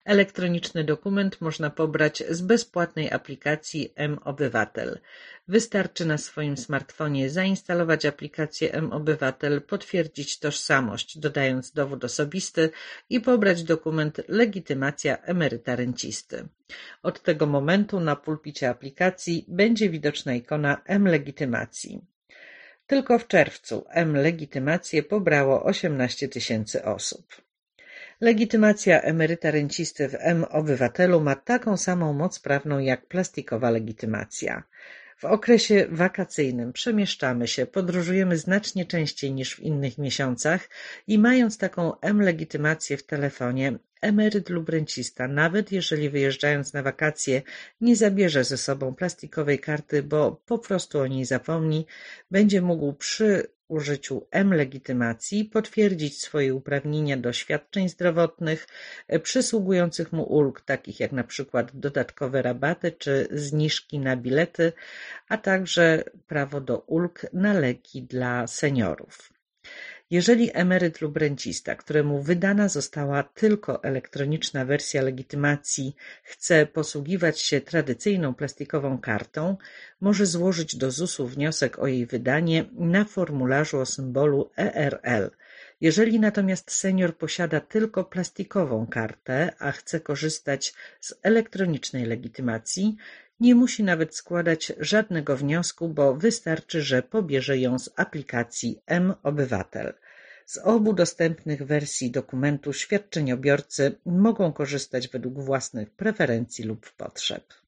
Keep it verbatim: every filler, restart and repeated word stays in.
Elektroniczny dokument można pobrać z bezpłatnej aplikacji mObywatel. Wystarczy na swoim smartfonie zainstalować aplikację mObywatel, potwierdzić tożsamość, dodając dowód osobisty i pobrać dokument Legitymacja emeryta rencisty. Od tego momentu na pulpicie aplikacji będzie widoczna ikona mLegitymacji. Tylko w czerwcu mLegitymację pobrało osiemnaście tysięcy osób. Legitymacja emeryta rencisty w mObywatelu ma taką samą moc prawną jak plastikowa legitymacja. W okresie wakacyjnym przemieszczamy się, podróżujemy znacznie częściej niż w innych miesiącach i mając taką mLegitymację w telefonie, emeryt lub rencista, nawet jeżeli wyjeżdżając na wakacje nie zabierze ze sobą plastikowej karty, bo po prostu o niej zapomni, będzie mógł przy użyciu mLegitymacji potwierdzić swoje uprawnienia do świadczeń zdrowotnych, przysługujących mu ulg, takich jak na przykład dodatkowe rabaty czy zniżki na bilety, a także prawo do ulg na leki dla seniorów. Jeżeli emeryt lub rencista, któremu wydana została tylko elektroniczna wersja legitymacji, chce posługiwać się tradycyjną plastikową kartą, może złożyć do zusu wniosek o jej wydanie na formularzu o symbolu E R L. Jeżeli natomiast senior posiada tylko plastikową kartę, a chce korzystać z elektronicznej legitymacji, nie musi nawet składać żadnego wniosku, bo wystarczy, że pobierze ją z aplikacji mObywatel. Z obu dostępnych wersji dokumentu świadczeniobiorcy mogą korzystać według własnych preferencji lub potrzeb.